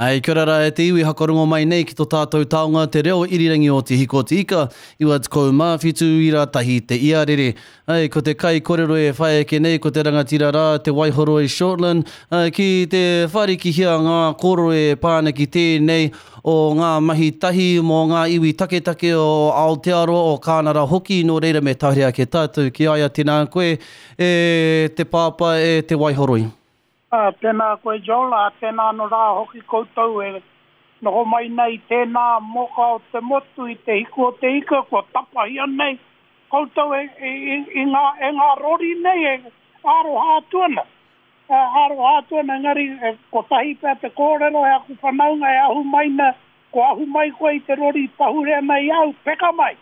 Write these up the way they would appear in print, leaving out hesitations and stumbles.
Ai, kia ora e te iwi hakarongo mai nei ki tō tātou taonga te reo irirangi o te hiko te ika, iwa te kou mawhitu i rā tahi te iarere. Ai, ko te kai korero e whae ke nei, ko te rangatira rā, te Waihoro e Shortland, ki te whariki hia ngā koro e pāna ki tēnei o ngā mahi tahi mō ngā iwi take o Aotearoa o Kānara hoki, no reira me tahrea ke tātou ki aia tēnā koe e te pāpā e te Waihoroi. Tēnā koe Jola, tēnā no rā hoki koutou e noho mai nei tēnā moka o te motu i te hiko o te ika, ko tapahia nei. Koutou e ngā rori nei e aro hātuana. Aro hātuana ngari ko tahi pēr te kōrero e aku whanaunga e ahu mai na, ko ahu mai koe i te rori pahurea nei au, peka mai.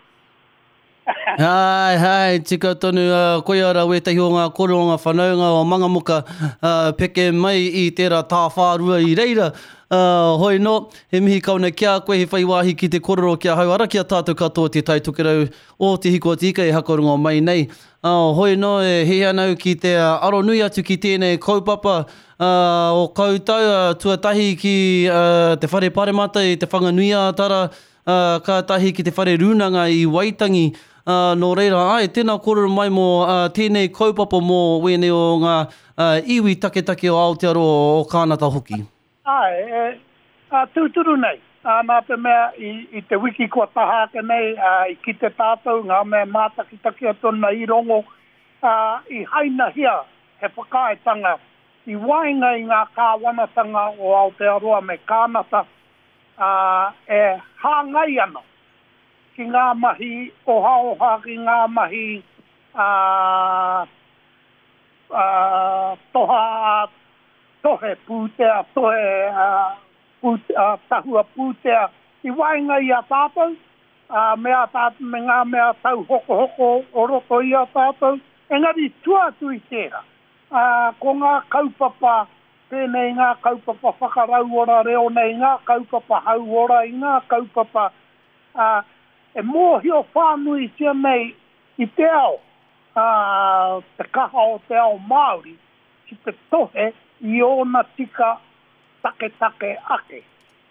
Hai, tika tonu koe ara wetahi o ngā koro o ngā whanaunga o Mangamuka peke mai i tērā tāwhārua i reira. Hoi no, he mihi kauna kia koe he whaiwahi ki te kororo kia hauara kia tātou katoa te taitukerau o te hiko te ika e hakarongo mai nei. Hoi no, e he anau ki te aro nui atu ki tēnei kaupapa o koutou tuatahi ki te whare paremata i te whanganui ātara, kātahi ki te whare rūnanga i Waitangi. No reira, ai, tēnā kororo mai mō tēnei kaupapa mō wene o ngā iwi take o Aotearoa o Kānata hoki. Ai, tūturu nei. Nā te mea i te wiki kua tahake nei, i ki te tātou, ngā mea mātakitaki a tona i rongo, i haina hia, he whakaetanga, i wainga i ngā kāwanatanga o Aotearoa me Kānata, e hāngai ana. Ki ngā mahi oha ki ngā mahi tohe pūtea, tahua pūtea, i wainga i a tātou, me ngā mea tau hoko o roto i a tātou, engari tuatu i tērā. Ko ngā kaupapa, pēnei ngā kaupapa whakarau ora reo nei, ngā kaupapa hau ora i ngā kaupapa, e mōhio whānui tia nei i te ao, te kaha o te ao Māori, ki te tohe i ona tika take ake.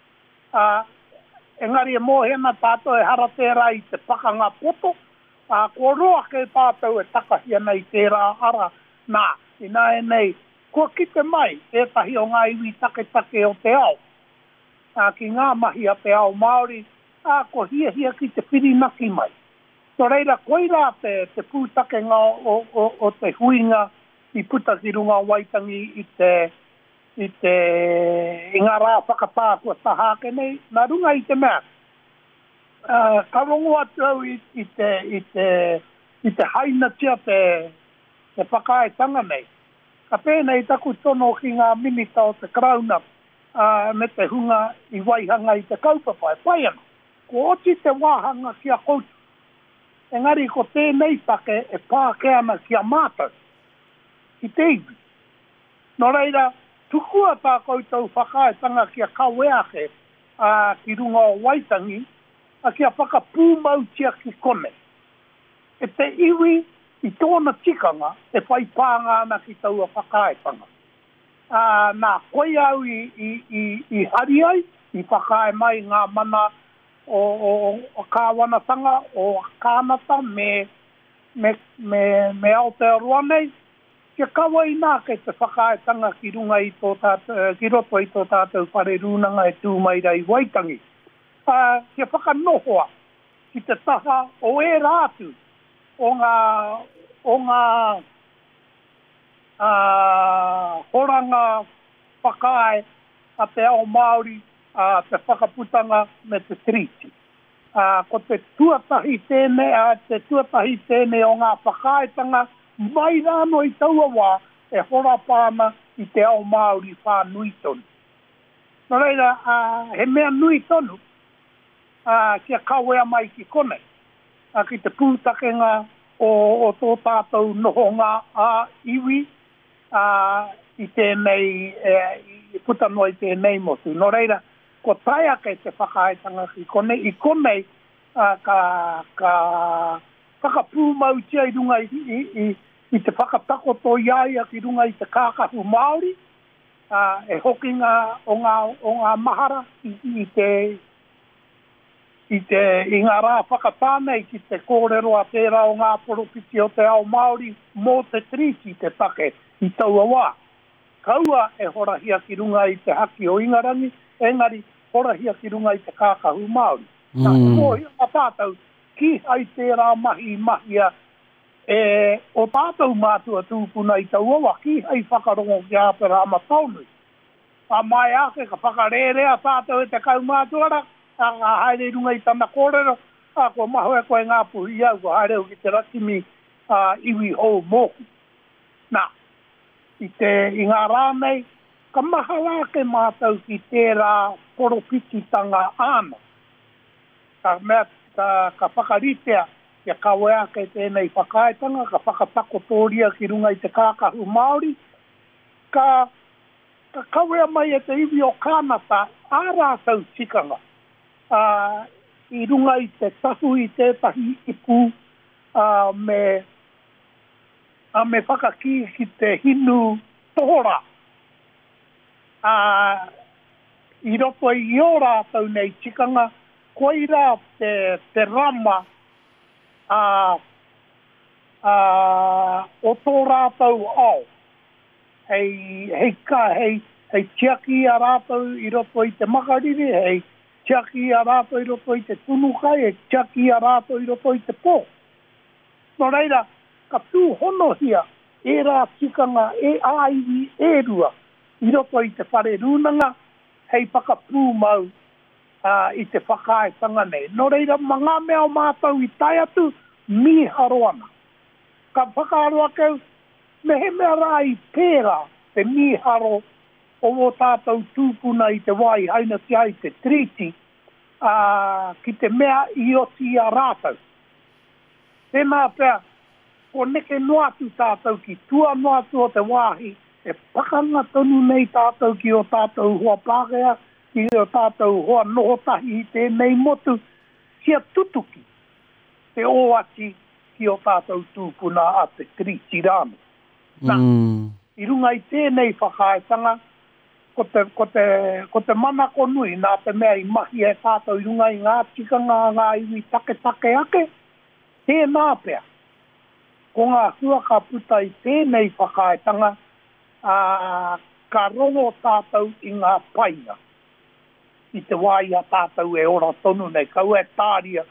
Engari e mōhena tātou e hara tērā i te pakanga poto, ko roa ke tātou e takahia nei tērā ara, nā, ina e nei, kua kite mai, e tahi o ngā iwi take o te ao, ki ngā mahi a te ao Māori, ko hia ki te pirinaki mai. Tō reira, koira te pūtake ngā o te huinga i puta ki runga Waitangi i ngā rā whakatā kua tahake nei, nā runga i te mea. Ka rongo atu au i te haina tia te whakaetanga nei. Ka pēnei taku tono ki ngā minita o te krauna me te hunga i waihanga i te kaupapa e pai ana. Ko oti te wāhanga kia koutu. Engari ko tēnei take e pāke ana kia mātou. Ki te iwi. No reira, tukua tā koutou whakaetanga kia kaweake ki runga o Waitangi, a kia whakapūmautia ki kone. E te iwi i tōna tikanga e whai pānga ana ki taua whakaetanga. Nā koe au i hari ai, i whakae mai ngā mana o kāwanatanga, o Kānata me Aotearoa nei, kia kawa i nā kei te whakaetanga ki runga i tō tātou, ki roto i tō tātou whare rūnanga e tūmaira i Waitangi. Kia whakanohoa ki te taha o e rātu o ngā horanga whakae a te ao Māori, te whakaputanga me te triti. Ko te tuatahi tēnei o ngā whakaetanga, mai rāno i taua wā e hora pāna i te ao Māori whānui tonu. Nō reira, he mea nui tonu, kia kawea mai ki kone, ki te pūtakenga o tō tātou noho ngā iwi, i tēnei, i putanoi tēnei motu. Nō reira, ko taia kei te whakaetanga ki kone, i kone ka whakapūmautia i runga i te whakatakoto iaia ki runga i te kākahu Māori, e hoki o ngā mahara i ngā rā whakatānei ki te kōrero a tērā o ngā poropiti o te ao Māori mō te triti te take i taua wā. Kaua e horahia ki runga i te haki o Ingarangi, engari horahia ki runga i te kākahu Māori. Nā, mōhi a tātou ki ai tērā mahia o tātou mātua tūpuna i taua wā, ki ai whakarongo ki āpera amataunui. A mai ake ka whakarerea tātou e te kaumātuara, a haere runga i tana kōrero, a kua maho e koe ngā puhi au, ko haere ki te rakimi iwi hou mōku. Nā, i ngā rānei, ka maha wāke mātou ki tērā poropititanga āna. Ka whakaritea, kia kawe ake tēnei whakaetanga, ka whakatakotoria ki runga i te kākahu Māori, ka kawea mai e te iwi o kānata, ārātau tikanga. I runga i te tahu i tētahi ipu me whakaki ki te hinu tohora. I roto i o rātau nei tikanga, koira te rama o tō rātau au. Hei tiaki a rātau i roto i te makariri, hei tiaki a rātou i roto i te tunukai, e tiaki a rātou i roto i te pō. Nō reira, ka tū hono hia, e rā tikanga, e āiwi, e rua, i roto i te whare rūnanga, hei whakapū mau i te whakaetanga nei. Nō reira, ngā mea o mātou i tai atu, mi haroana. Ka whakaroa keu, me he mea rā i pērā, te mi haro, o tātou tūpuna i te wai, haina ki ai te triti, ki te mea i oti a rātou. Tēnā pēr, ko neke noatu tātou ki tua noatu o te wāhi, e pakanga tonu nei tātou ki o tātou hoa pākea, ki o tātou hoa nohotahi i tēnei motu, kia tutuki te oati ki o tātou tūpuna a te triti rānu. I runga i tēnei whakaetanga, ko te manako nui, nā te mea i mahi e tātou i runga i ngā tikanga, ngā iwi take ake, tēnā pēr. Ko ngā huaka puta i tēnei whakaetanga, ka rongo tātou i ngā painga. I te wai a tātou e ora tonu nei, kau e tāria,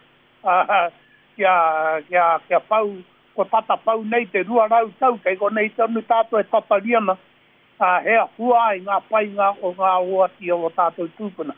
kia pau, ko tata pau nei te rua rau tau, kei ko nei tonu tātou e tatariana, hea hua i ngā painga o ngā oati o tātou tūpuna.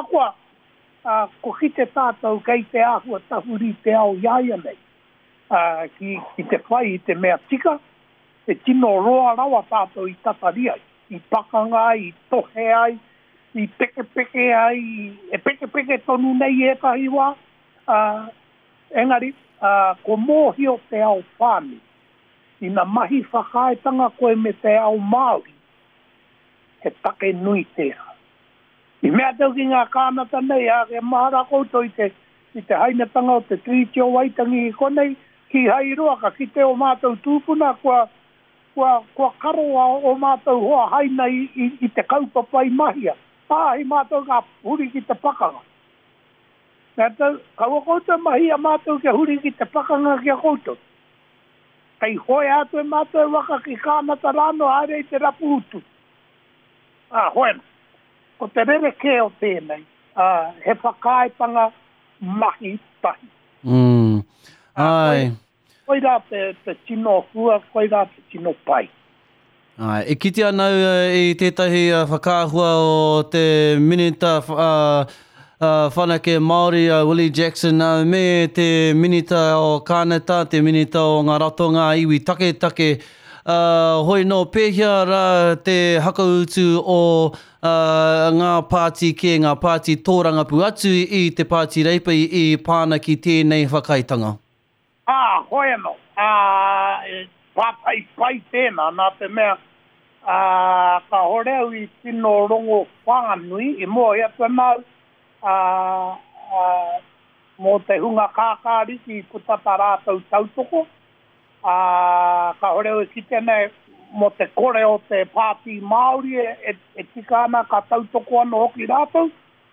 Ko ki te tātou kei te ahua tahuri te ao iaia nei. Ki te whai i te mea tika, te tino roa rawa tātou i tatari ai. I pakanga ai, i tohe ai, i peke ai, e peke tonu nei e tahi wā. Engari, ko mōhi o te ao whāni. Ina mahi whakaetanga koe me te ao Māori. He take nui tēra. I mea tau ki ngā kānata nei, ke mahara koutou i te hainatanga o te triti o waitangi i konei, ki hairoaka, ki te o mātou tūpuna, kua karoa o mātou hoa haina i te kaupapai mahia. Hi mātou ka huri ki te pakanga. Mea tau, kaua koutou mahia mātou ke huri ki te pakanga kia koutou. Kei hoi atu e mātou waka ki kānata rāno haere i te rapu utu. Hoena, ko te rere ke o tēnei, he whakaetanga mahi tahi. Ai. Koira te tino hua, koira te tino pai. Ai, e kiti anau i tētahi whakaahua o te minita whanake Māori Willie Jackson, me te minita o kānata, te minita o ngā ratonga iwi take. Hoi no pēhia rā te hakautu o ngā pāti ngā pāti tōrangapu atu i te pāti reipa i pāna ki tēnei whakaitanga. Hoi no. Pai tēnā, nā te mea ka horeu i tino rongo whanganui, i mua ia te mau mō te hunga kākāriki i putata rātou tautoko. Ka horeu ki tēnei mo te kore o te pāti Māori e tika ana ka tautoko ana hoki rātou.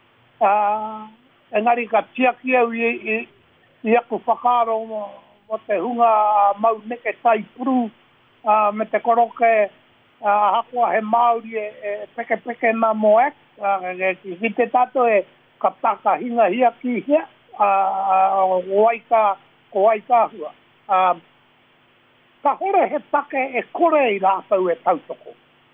Engari ka tiaki au i aku whakaro mo te hunga mau neke tai puru me te koroke hakua he Māori e peke na moek. Ki te tato e ka taka hinga hia ki hia ko waika hua. Ka hore he take e kore i rātou e tautoko.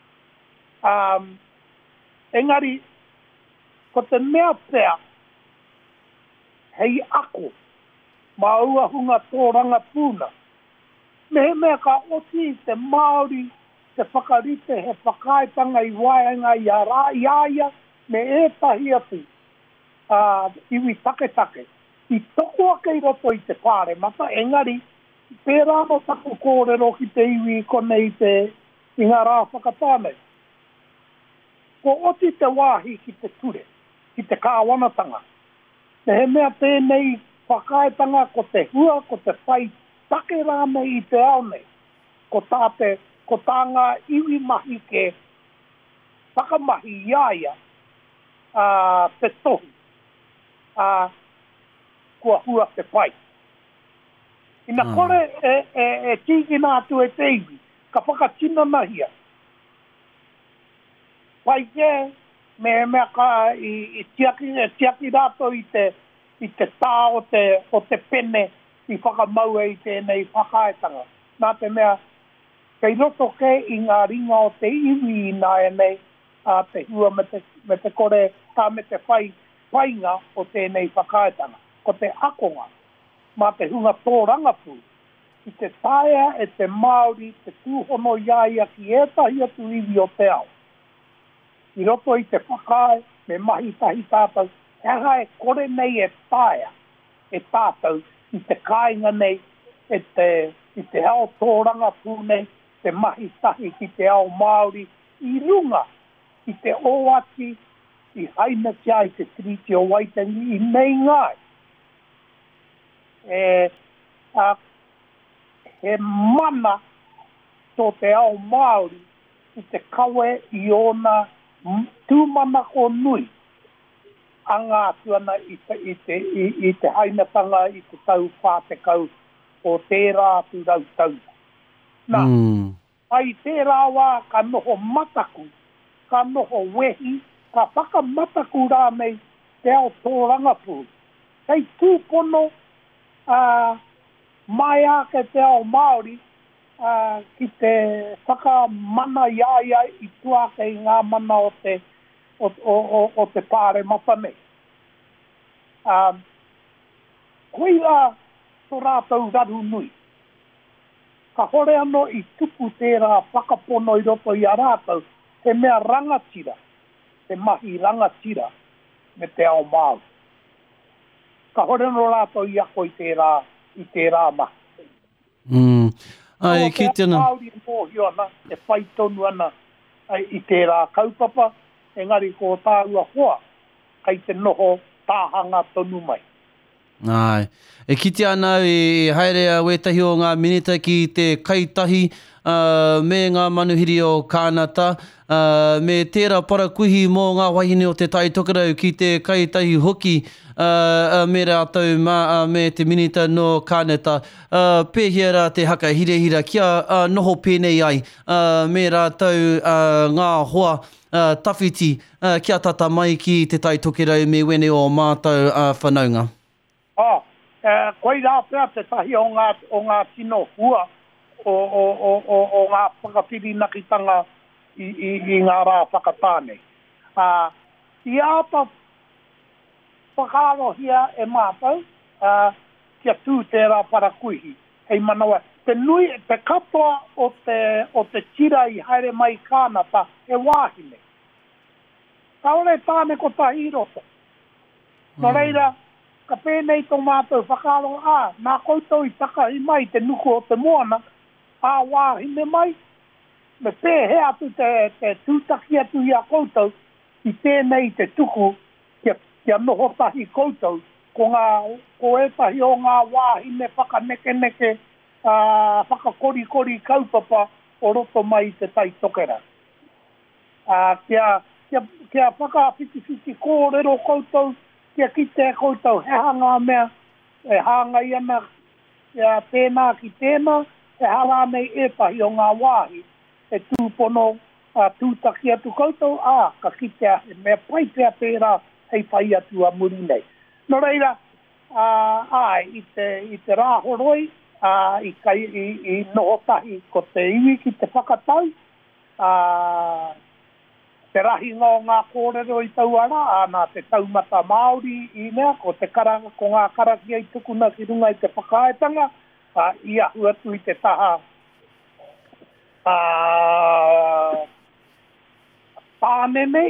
Engari, ko te mea pēr, hei ako, ma ua hunga tōranga pūna. Me he mea ka oti te Māori, te whakarite, he whakaitanga i waianga i a rā iaia, me ētahi atu, iwi take. I toko ake i roto i te pāre mata, engari, pērā no taku kōrero ki te iwi konei i ngā rā whakatānei. Ko oti te wāhi ki te ture, ki te kāwanatanga. Me he mea tēnei whakaetanga ko te hua, ko te whai take rānei i te ao nei. Ko tā ngā iwi mahi ke whakamahi iaia te tohu. Kua hua te whai. Ina kore e tiki nā tu e te iwi, ka whakatina nahia. Wai ke, me mea ka i tiaki rātou i te tā o te pene i whakamaua i tēnei whakaetanga. Nā te mea, kei roto ke i ngā ringa o te iwi i nā e nei, te hua me te kore, tā me te whainga o tēnei whakaetanga. Ko te akonga, ma te hunga tōranga pū, i te taia e te Māori, te tūhono iaia ki etahi atu iwi o te ao. I roto i te whakae, me mahi tahi tātou, e kore nei e taia, e tātou, i te kāinga nei, i te ao tōranga pū nei, te mahi tahi ki te ao Māori, i runga, i te oati, i haina tia i te triti o Waitangi, i nei ngai. He mana tō te ao Māori i te kawe i ona tūmana ko nui anga tuana i te hainatanga i te tau whātekau o tērā tu rautau. Nā, ai tērā wā ka noho mataku, ka noho wehi, ka whakamataku rānei te ao tōranga pū. Kei tūpono mai ake te ao Māori ki te whakamana iaia i tuake i ngā mana o te pāre mata nei. Koira tō rātou raru nui. Ka hore ano i tupu tērā whakapono i roto i a rātou, te mea rangatira, te mahi rangatira me te ao Māori. Ka hore no rātou i ako i tērā mahi. Ai, ki tēnā. Māori mōhi ana, e whai tonu ana i tērā kaupapa, engari ko tāua hoa, kai te noho tāhanga tonu mai. Ai, e kite ana e haerea wetahi o ngā minita ki te kaitahi me ngā manuhiri o kānata, me tērā parakuhi mō ngā wahine o te tai tokerau ki te kaitahi hoki me rātou me te minita no kānata. Pēhia rā te haka hirehira kia noho pēnei ai me rātou ngā hoa tawhiti kia tata mai ki te tai tokerau me wene o mātou whanaunga. Koe rā pēr te tahi o ngā tino hua o ngā whakawhiri nakitanga i ngā rā whakatāne. I āta whakaro hia e mātou, kia tū tērā parakuihi. Hei manawa, te nui, te katoa o te tira i haere mai kānata e wāhine. Ka ore tāne ko tahi roto. No reira, ka pēnei tō mātou whakaro, nā koutou i takahi mai te nuku o te moana, wāhine mai, me pēhe atu te tūtaki atu i a koutou, i tēnei te tuku, kia noho tahi koutou, ko etahi o ngā wāhine whakaneke-neke, whakakori-kori kaupapa, o roto mai te tai tokera. Kia whakawhiti kōrero koutou, kia kite koutou he hanga mea, e hanga iana, kia tēnā ki tēnā, e hala nei e pahi o ngā wāhi, e tūpono tūtaki atu koutou, ka kite e mea pai pia pērā, hei pai atu a muri nei. No reira, i te rāhoroi, i noho tahi ko te iwi ki te whakatau, te rahi ngā kōrero i tau ara, nā te taumata Māori i mea, ko ngā karaki ai tukuna ki runga i te whakaetanga, i ahu atu i te taha pānene,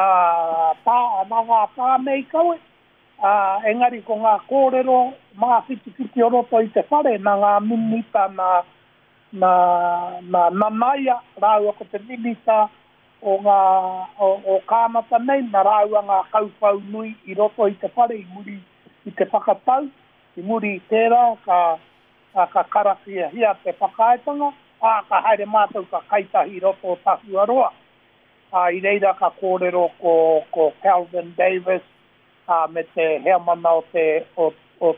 ngā pānei kaue, engari ko ngā kōrero mā whiti o roto i te whare, nā ngā minita nā nanaia, rāua ko te minita, o kāmata nei, nā rāua ngā kaupau nui i roto i te whare, i muri i te whakatau, i muri i tērā, ka karaki hia te whakaetanga, ka haere mātou ka kaitahi roto o tahu aroa. I reira ka kōrero ko Calvin Davis, me te heamana o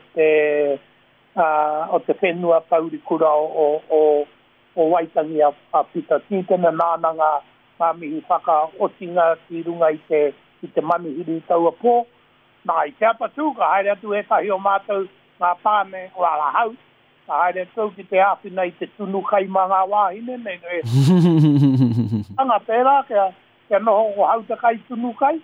te whenua tauri kura o Waitangi a Peter Titena nānanga mā mihi whaka otinga ki runga i te manihiri taua pō. Nā i te apatu, ka haere atu e tahi o mātou ngā pāne o ala hau. Ka haere atu ki te āwhina i te tunu kai mā ngā wāhine. Anga pērā, kia noho o hauta kai tunu kai.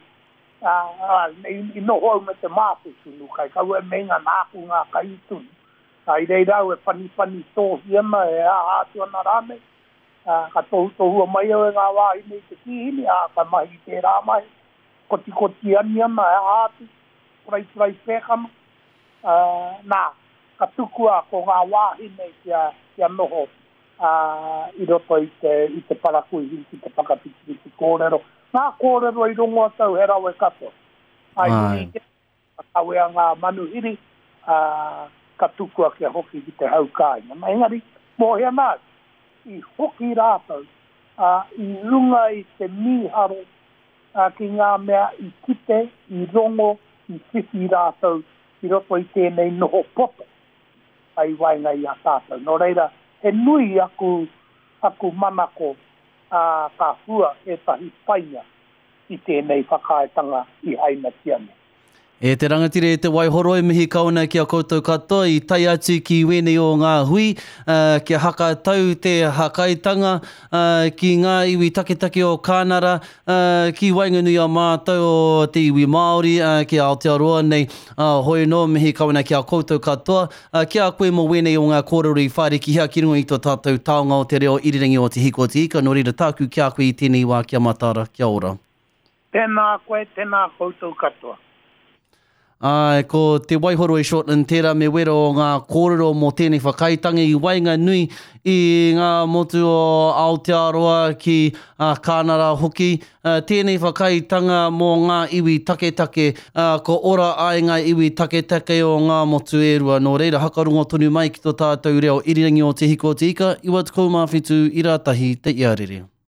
I noho au me te māpu tunu kai. Kau e menga nāku ngā kai tunu. I reirau e pani tōhi ana e ātu ana rāne. Ka tohua mai au e ngā wāhine i te kihini, ka mahi te rā mai, koti ani ana e ātu, prai pēkama. Nā, ka tukua ko ngā wāhine kia noho i roto i te parakui, i te pakapiti, i te kōrero. Ngā kōrero i rongo atau he rau e kato. Ai nui, ka wea ngā manuhiri, ka tukua kia hoki ki te haukai. Engari, mōhea nā, i hoki rātou, i runga i te miharo, ki ngā mea i kite, i rongo, i whiwhi rātou, i roto i tēnei noho poto, ai wainga i a tātou. No reira, he nui aku manako, ka hua e tahi painga i tēnei whakaetanga i haina tiane. E te rangatire te waihoroi mihi kauna ki a koutou katoa i tai atu ki wene o ngā hui, kia haka tau te hakaitanga ki ngā iwi taketake o Kānara, ki wainganui a mātou o te iwi Māori, ki Aotearoa nei, hoi no mihi kauna ki a koutou katoa, ki a koe mo wene o ngā kōrero i whare ki hea ki runga i tō tātou taonga o te reo irirangi o te hiko te ika, no reira tāku ki a koe i tēnei wā kia matara, kia ora. Tēnā koe, tēnā koutou katoa. Ko te waihoro e Shortland tērā me wera o ngā kōrero mō tēnei whakaitanga i wainga nui i ngā motu o Aotearoa ki Kānara hoki. Tēnei whakaitanga mō ngā iwi taketake, ko ora ai ngā iwi taketake o ngā motu e rua. No reira, hakarungo tonu mai ki tō tātou reo irirangi o te hiko o te ika, iwa te kaumāwhitu i rātahi te iarere.